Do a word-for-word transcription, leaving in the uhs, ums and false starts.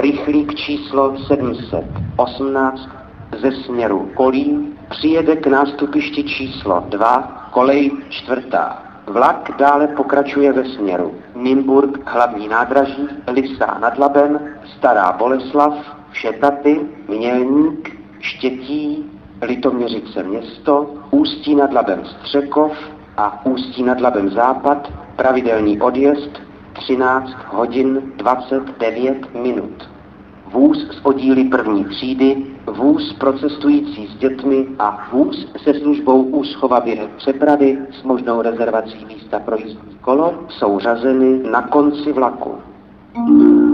rychlík číslo sedm set osmnáct ze směru Kolín přijede k nástupišti číslo dva, kolej čtvrtá. Vlak dále pokračuje ve směru Nymburk, hlavní nádraží, Lysá nad Labem, Stará Boleslav, Šetaty, Mělník, Štětí, Litoměřice město, Ústí nad Labem Střekov a Ústí nad Labem Západ, pravidelný odjezd třináct hodin dvacet devět minut. Vůz s oddíly první třídy, vůz pro cestující s dětmi a vůz se službou úschova během přepravy s možnou rezervací místa pro jízdní kolo jsou řazeny na konci vlaku.